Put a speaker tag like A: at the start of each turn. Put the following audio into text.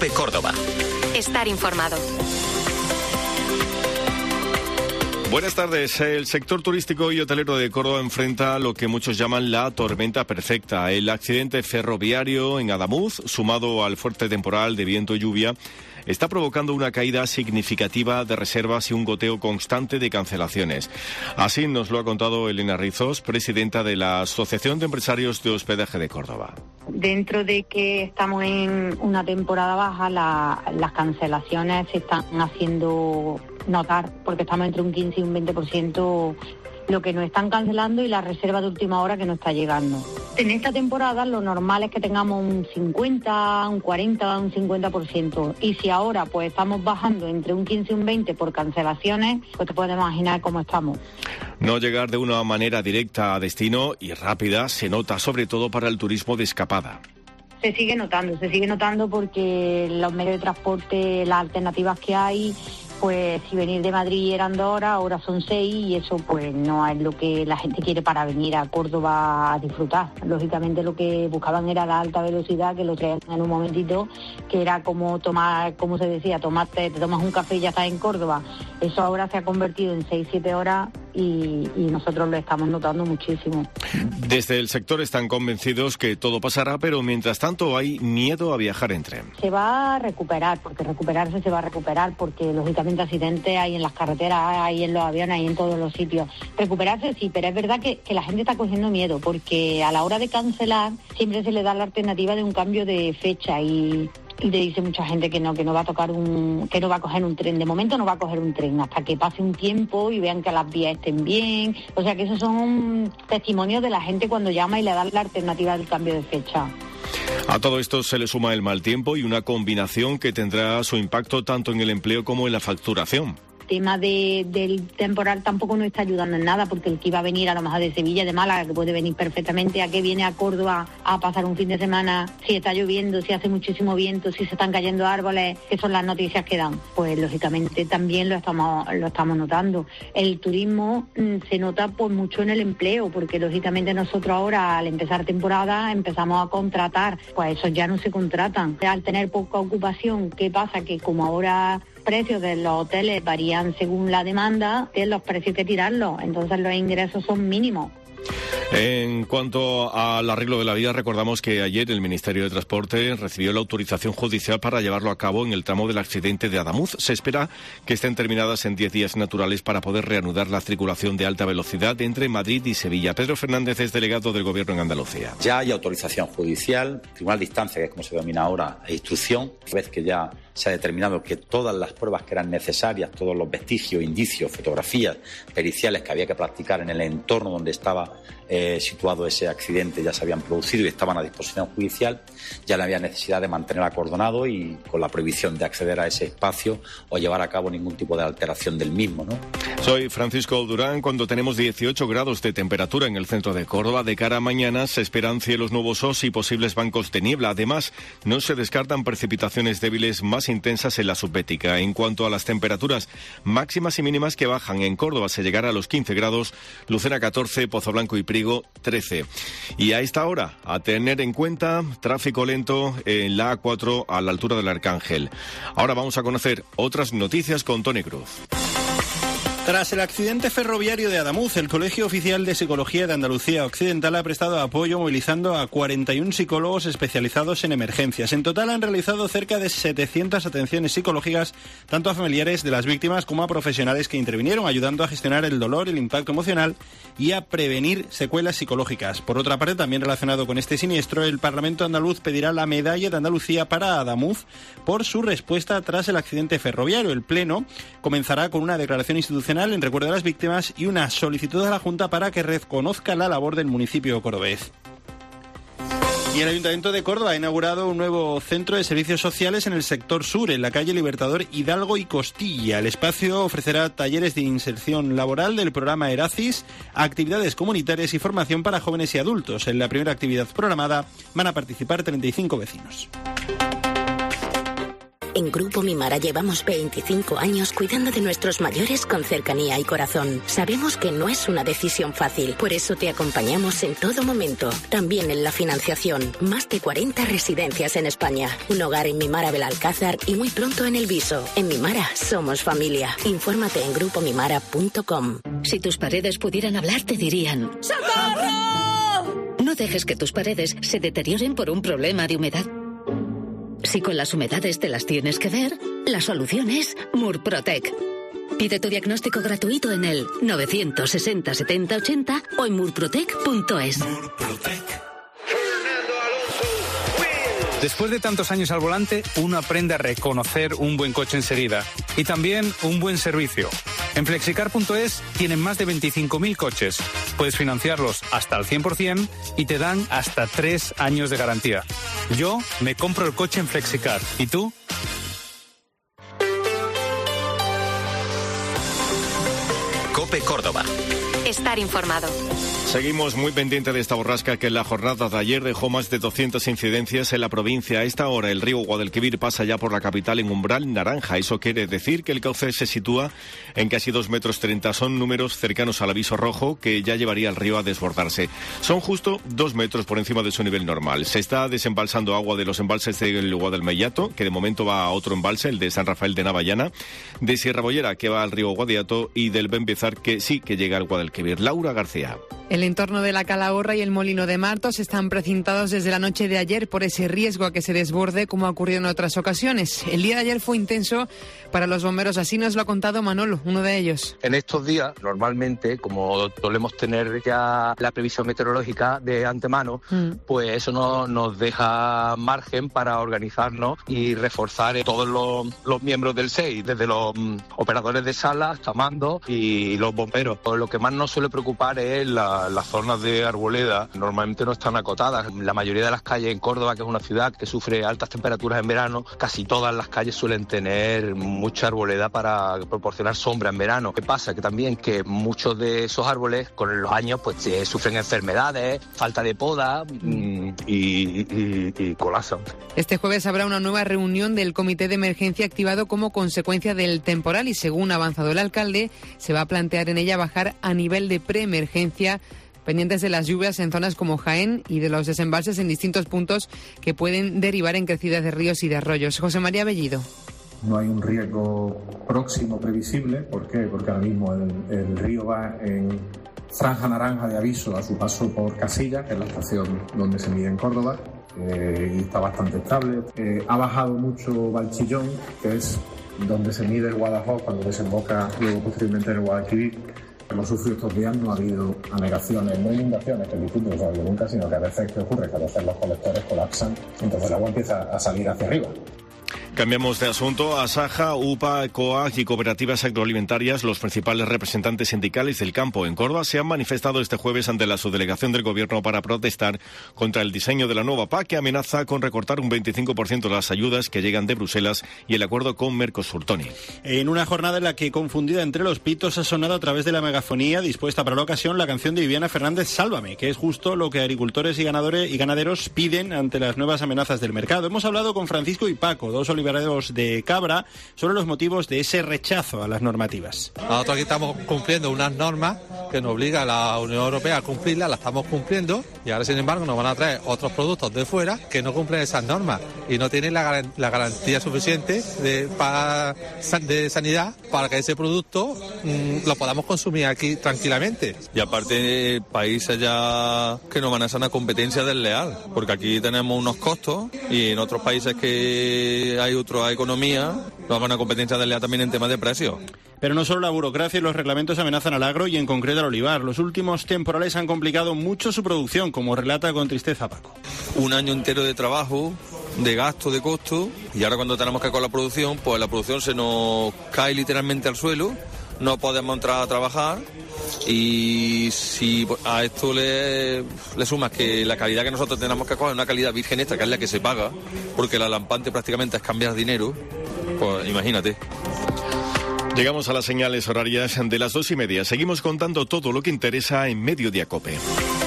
A: COPE Córdoba.
B: Estar informado.
C: Buenas tardes. El sector turístico y hotelero de Córdoba enfrenta lo que muchos llaman la tormenta perfecta. El accidente ferroviario en Adamuz, sumado al fuerte temporal de viento y lluvia, está provocando una caída significativa de reservas y un goteo constante de cancelaciones. Así nos lo ha contado Elena Rizos, presidenta de la Asociación de Empresarios de Hospedaje de Córdoba.
D: Dentro de que estamos en una temporada baja, las cancelaciones se están haciendo notar, porque estamos entre un 15 y un 20% lo que nos están cancelando y la reserva de última hora que nos está llegando. En esta temporada lo normal es que tengamos un 50, un 40, un 50%. Y si ahora pues estamos bajando entre un 15 y un 20 por cancelaciones, pues te puedes imaginar cómo estamos.
C: No llegar de una manera directa a destino y rápida se nota sobre todo para el turismo de escapada.
D: Se sigue notando porque los medios de transporte, las alternativas que hay, pues si venir de Madrid eran 2 horas, ahora son 6 y eso pues no es lo que la gente quiere para venir a Córdoba a disfrutar. Lógicamente lo que buscaban era la alta velocidad, que lo traían en un momentito, que era como tomar, como se decía, te tomas un café y ya estás en Córdoba. Eso ahora se ha convertido en 6-7 horas y nosotros lo estamos notando muchísimo.
C: Desde el sector están convencidos que todo pasará, pero mientras tanto hay miedo a viajar en tren.
D: Se va a recuperar, porque recuperarse se va a recuperar, porque lógicamente accidentes hay en las carreteras, hay en los aviones, hay en todos los sitios. Recuperarse sí, pero es verdad que la gente está cogiendo miedo, porque a la hora de cancelar siempre se le da la alternativa de un cambio de fecha y le dice mucha gente que no va a tocar que no va a coger un tren. De momento no va a coger un tren hasta que pase un tiempo y vean que las vías estén bien. O sea que esos son testimonios de la gente cuando llama y le dan la alternativa del cambio de fecha.
C: A todo esto se le suma el mal tiempo y una combinación que tendrá su impacto tanto en el empleo como en la facturación.
D: El tema del temporal tampoco nos está ayudando en nada, porque el que iba a venir a lo mejor de Sevilla, de Málaga, que puede venir perfectamente, a que viene a Córdoba a pasar un fin de semana, si está lloviendo, si hace muchísimo viento, si se están cayendo árboles, que son las noticias que dan, pues lógicamente también lo estamos notando. El turismo se nota por mucho en el empleo, porque lógicamente nosotros ahora al empezar temporada empezamos a contratar, pues esos ya no se contratan. Al tener poca ocupación, ¿qué pasa? Que como ahora precios de los hoteles varían según la demanda, los precios hay que tirarlos, entonces los ingresos son mínimos.
C: En cuanto al arreglo de la vía, recordamos que ayer el Ministerio de Transporte recibió la autorización judicial para llevarlo a cabo en el tramo del accidente de Adamuz. Se espera que estén terminadas en 10 días naturales para poder reanudar la circulación de alta velocidad entre Madrid y Sevilla. Pedro Fernández es delegado del Gobierno en Andalucía.
E: Ya hay autorización judicial, tribunal de instancia, que es como se denomina ahora, e instrucción. Una vez que ya se ha determinado que todas las pruebas que eran necesarias, todos los vestigios, indicios, fotografías periciales que había que practicar en el entorno donde estaba situado ese accidente ya se habían producido y estaban a disposición judicial, ya no había necesidad de mantener acordonado y con la prohibición de acceder a ese espacio o llevar a cabo ningún tipo de alteración del mismo, ¿no?
C: Soy Francisco Durán. Cuando tenemos 18 grados de temperatura en el centro de Córdoba, de cara a mañana se esperan cielos nubosos y posibles bancos de niebla. Además, no se descartan precipitaciones débiles más intensas en la subbética. En cuanto a las temperaturas máximas y mínimas que bajan, en Córdoba se llegará a los 15 grados, Lucena 14, Pozoblanco y Priego 13. Y a esta hora, a tener en cuenta, tráfico lento en la A4 a la altura del Arcángel. Ahora vamos a conocer otras noticias con Tony Cruz.
F: Tras el accidente ferroviario de Adamuz, el Colegio Oficial de Psicología de Andalucía Occidental ha prestado apoyo movilizando a 41 psicólogos especializados en emergencias. En total han realizado cerca de 700 atenciones psicológicas, tanto a familiares de las víctimas como a profesionales que intervinieron, ayudando a gestionar el dolor, el impacto emocional y a prevenir secuelas psicológicas. Por otra parte, también relacionado con este siniestro, el Parlamento andaluz pedirá la Medalla de Andalucía para Adamuz por su respuesta tras el accidente ferroviario. El Pleno comenzará con una declaración institucional en recuerdo a las víctimas y una solicitud a la Junta para que reconozca la labor del municipio cordobés. Y el Ayuntamiento de Córdoba ha inaugurado un nuevo centro de servicios sociales en el sector sur, en la calle Libertador Hidalgo y Costilla. El espacio ofrecerá talleres de inserción laboral del programa Eracis, actividades comunitarias y formación para jóvenes y adultos. En la primera actividad programada van a participar 35 vecinos.
A: En Grupo Mimara llevamos 25 años cuidando de nuestros mayores con cercanía y corazón. Sabemos que no es una decisión fácil, por eso te acompañamos en todo momento, también en la financiación. Más de 40 residencias en España, un hogar en Mimara Belalcázar y muy pronto en El Viso. En Mimara somos familia. Infórmate en grupomimara.com.
B: Si tus paredes pudieran hablar, te dirían: ¡socorro! No dejes que tus paredes se deterioren por un problema de humedad. Si con las humedades te las tienes que ver, la solución es Murprotec. Pide tu diagnóstico gratuito en el 960 70 80 o en murprotec.es.
G: Después de tantos años al volante, uno aprende a reconocer un buen coche enseguida y también un buen servicio. En Flexicar.es tienen más de 25.000 coches. Puedes financiarlos hasta al 100% y te dan hasta 3 años de garantía. Yo me compro el coche en Flexicar. ¿Y tú?
H: COPE Córdoba.
I: Estar informado.
C: Seguimos muy pendiente de esta borrasca que en la jornada de ayer dejó más de 200 incidencias en la provincia. A esta hora el río Guadalquivir pasa ya por la capital en umbral naranja. Eso quiere decir que el cauce se sitúa en casi 2,30 metros. Son números cercanos al aviso rojo que ya llevaría al río a desbordarse. Son justo 2 metros por encima de su nivel normal. Se está desembalsando agua de los embalses del Guadalmellato, que de momento va a otro embalse, el de San Rafael de Navallana, de Sierra Bollera, que va al río Guadiato, y del Benbezar, que sí que llega al Guadalquivir. Laura García.
J: El entorno de la Calahorra y el Molino de Martos están precintados desde la noche de ayer por ese riesgo a que se desborde, como ha ocurrido en otras ocasiones. El día de ayer fue intenso para los bomberos, así nos lo ha contado Manolo, uno de ellos.
K: En estos días, normalmente, como solemos tener ya la previsión meteorológica de antemano, pues eso nos deja margen para organizarnos y reforzar todos los miembros del SEI, desde los operadores de sala hasta mandos y los bomberos. Lo que más nos suele preocupar es las zonas de arboleda. Normalmente no están acotadas. La mayoría de las calles en Córdoba, que es una ciudad que sufre altas temperaturas en verano, casi todas las calles suelen tener mucha arboleda para proporcionar sombra en verano. ¿Qué pasa? Que también que muchos de esos árboles con los años pues sufren enfermedades, falta de poda y colapsan.
J: Este jueves habrá una nueva reunión del Comité de Emergencia activado como consecuencia del temporal y, según ha avanzado el alcalde, se va a plantear en ella bajar a nivel de preemergencia, pendientes de las lluvias en zonas como Jaén y de los desembalses en distintos puntos que pueden derivar en crecidas de ríos y de arroyos. José María Bellido.
L: No hay un riesgo próximo previsible. ¿Por qué? Porque ahora mismo el río va en franja naranja de aviso a su paso por Casillas, que es la estación donde se mide en Córdoba, y está bastante estable. Ha bajado mucho Valchillón, que es donde se mide el Guadajoz cuando desemboca luego posteriormente en el Guadalquivir. Hemos sufrido estos días, no ha habido anegaciones, no inundaciones, que es distinto, no se ha habido nunca, sino que a veces, ¿qué ocurre? Que a veces los colectores colapsan, entonces el agua empieza a salir hacia arriba.
C: Cambiamos de asunto. Asaja, UPA, COAG y cooperativas agroalimentarias, los principales representantes sindicales del campo en Córdoba, se han manifestado este jueves ante la subdelegación del Gobierno para protestar contra el diseño de la nueva PAC, que amenaza con recortar un 25% las ayudas que llegan de Bruselas y el acuerdo con Mercosur. Tony.
F: En una jornada en la que, confundida entre los pitos, ha sonado a través de la megafonía dispuesta para la ocasión la canción de Viviana Fernández, Sálvame, que es justo lo que agricultores y ganaderos piden ante las nuevas amenazas del mercado. Hemos hablado con Francisco y Paco, dos olivareros de Cabra, sobre los motivos de ese rechazo a las normativas.
M: Nosotros aquí estamos cumpliendo unas normas que nos obliga a la Unión Europea a cumplirlas, las estamos cumpliendo, y ahora sin embargo nos van a traer otros productos de fuera que no cumplen esas normas y no tienen la garantía suficiente de sanidad para que ese producto lo podamos consumir aquí tranquilamente.
N: Y aparte, países ya que no van a ser una competencia desleal, porque aquí tenemos unos costos y en otros países que hay otra economía, no habrá una competencia desleal también en temas de precios.
F: Pero no solo la burocracia y los reglamentos amenazan al agro y en concreto al olivar. Los últimos temporales han complicado mucho su producción, como relata con tristeza Paco.
N: Un año entero de trabajo, de gasto, de costo, y ahora cuando tenemos que con la producción, pues la producción se nos cae literalmente al suelo, no podemos entrar a trabajar, y si a esto le sumas que la calidad que nosotros tenemos que coger es una calidad virgen esta, que es la que se paga, porque la lampante prácticamente es cambiar dinero, pues imagínate.
C: Llegamos a las señales horarias de las 2:30. Seguimos contando todo lo que interesa en Mediodía COPE.